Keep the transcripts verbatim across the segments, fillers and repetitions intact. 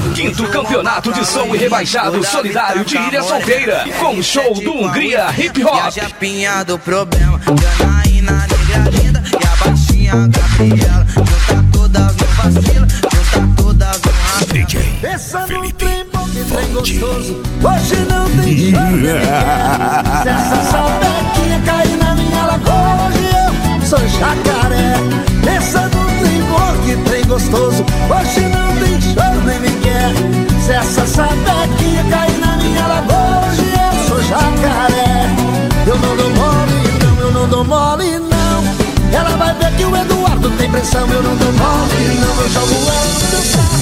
Quinto Campeonato de Som e Rebaixado Solidário de Ilha Solteira, com show do Hungria Hip Hop. E a japinha do problema, Janaína, negra linda, e a baixinha Gabriela. Junta todas no vacilo, junta todas no rastro. D J Felipe Fonte. Hoje não tem choro. Se essa sapequinha cair na minha lagoa, hoje eu sou jacaré. Essa não tem cor, que trem gostoso. Hoje não tem choro nem me quer. Se essa sapequinha cair na minha lagoa, hoje eu sou jacaré. Eu não dou mole não, eu não dou mole não. Ela vai ver que o Eduardo tem pressão. Eu não dou mole não, eu jogo ela no meu carro.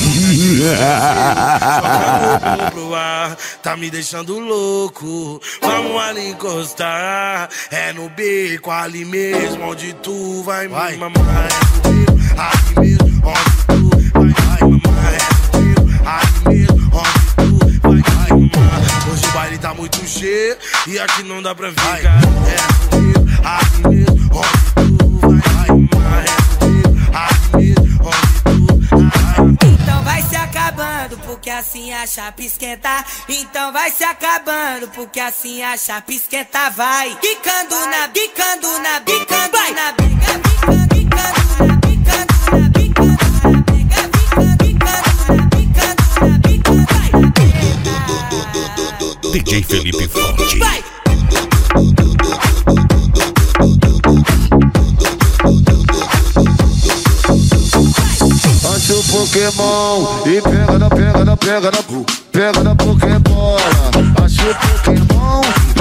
Pro ar, tá me deixando louco. Vamos ali encostar. É no beco, ali mesmo onde tu vai, vai. Me mamar. É no beco, ali mesmo onde tu vai, vai. Mamar. É no beco, ali mesmo onde tu vai, vai. Mamar. Hoje o baile tá muito cheio e aqui não dá pra ficar. É no beco, ali mesmo onde tu vai, vai. Mamar. É no beco, ali mesmo onde tu vai. Então vai se acabando, porque assim a chapa esquenta. Então vai se acabando, porque assim a chapa esquenta. Vai quicando na, quicando na, quicando vai na bica, quicando na, quicando na, quicando na bica, quicando na, quicando na, vai. D J Felipe Fonte. Vai. Acha o Pokémon e pega na, pega na, pega na, pega na Pokébola. Acha o Pokémon